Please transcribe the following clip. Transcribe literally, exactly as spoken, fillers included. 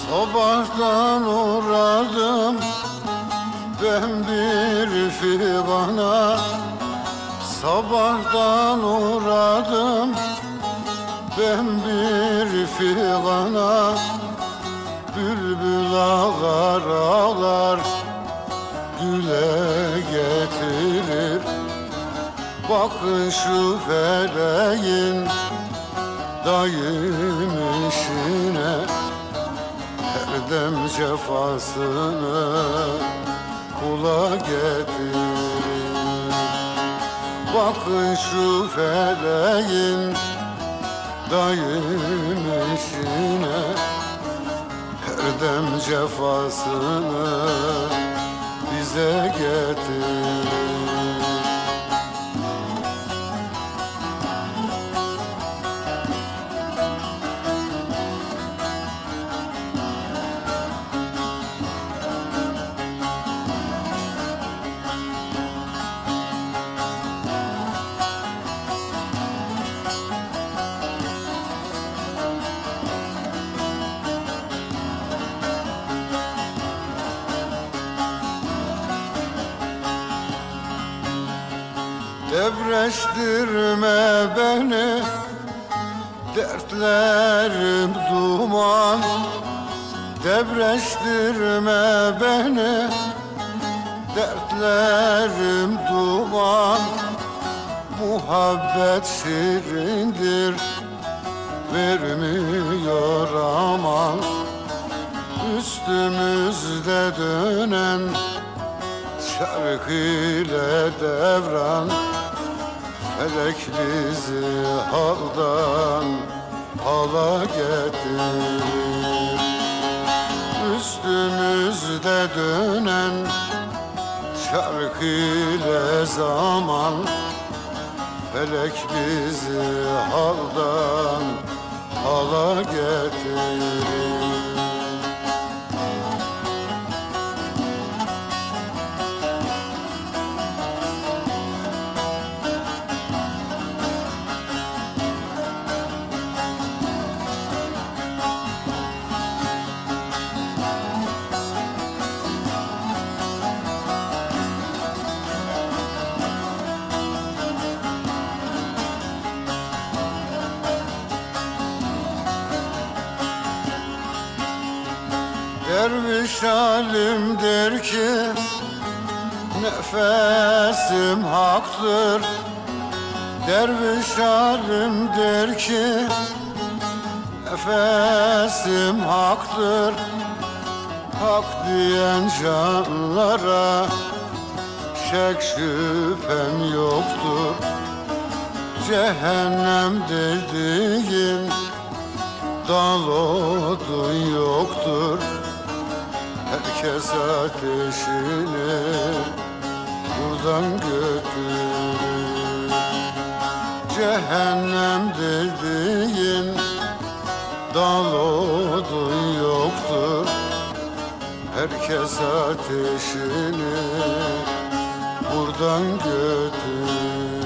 Sabahtan uğradım ben bir figana, sabahtan uğradım ben bir figana. Bülbül ağlar ağlar güle getirir. Bakın şu feleğin dayım işine, her dem cefasını kula getirir. Bakın şu feleğin dayım işine, her dem cefasını bize getirir. Debreştirme beni, dertlerim duman. Debreştirme beni, dertlerim duman. Muhabbet şirindir, vermiyor aman. Üstümüzde dönen çark ile devran, felek bizi haldan hala getirir. Üstümüzde dönen çark ile zaman, felek bizi haldan hala getirir. Derviş alim der ki nefesim haktır. Derviş alim der ki nefesim haktır. Hak diyen canlara şek şüphem yoktur. Cehennem dediğin dal odun yoktur. Herkes ateşini buradan götürür. Cehennem dediğin dal odun yoktur. Herkes ateşini buradan götürür.